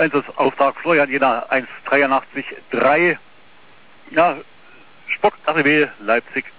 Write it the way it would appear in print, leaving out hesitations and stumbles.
Einsatzauftrag Florian Jena 183-3. Ja, Spock RW Leipzig